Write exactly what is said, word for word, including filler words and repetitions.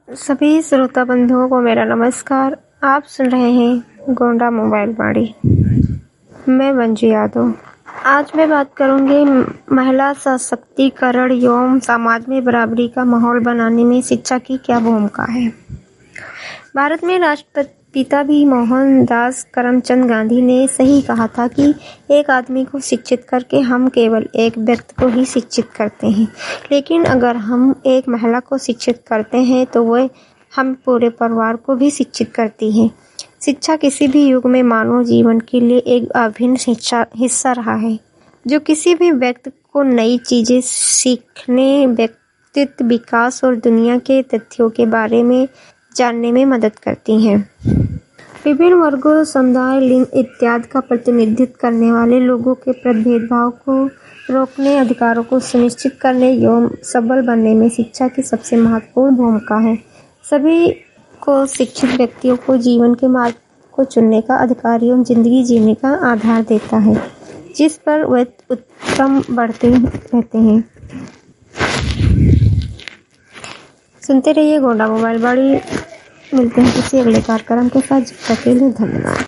सभी श्रोता बंधुओं को मेरा नमस्कार। आप सुन रहे हैं गोंडा मोबाइल वाणी। मैं मंजू यादव। आज मैं बात करूंगी महिला सशक्तिकरण एवं समाज में बराबरी का माहौल बनाने में शिक्षा की क्या भूमिका है। भारत में राष्ट्रपिता भी मोहनदास करमचंद गांधी ने सही कहा था कि एक आदमी को शिक्षित करके हम केवल एक व्यक्ति को ही शिक्षित करते हैं, लेकिन अगर हम एक महिला को शिक्षित करते हैं तो वह हम पूरे परिवार को भी शिक्षित करती है। शिक्षा किसी भी युग में मानव जीवन के लिए एक अभिन्न हिस्सा रहा है, जो किसी भी व्यक्ति को नई चीजें सीखने, व्यक्तित्व विकास और दुनिया के तथ्यों के बारे में जानने में मदद करती हैं। विभिन्न वर्गों, समुदाय, लिंग इत्यादि का प्रतिनिधित्व करने वाले लोगों के प्रति भेदभाव को रोकने, अधिकारों को सुनिश्चित करने एवं सबल बनने में शिक्षा की सबसे महत्वपूर्ण भूमिका है। सभी को शिक्षित व्यक्तियों को जीवन के मार्ग को चुनने का अधिकार एवं जिंदगी जीने का आधार देता है, जिस पर वे उत्तम बढ़ते रहते हैं। सुनते रहिए गोंडा मोबाइल वाणी। मिलते हैं किसी अगले कार्यक्रम के साथ। जब तक के लिए धन्यवाद।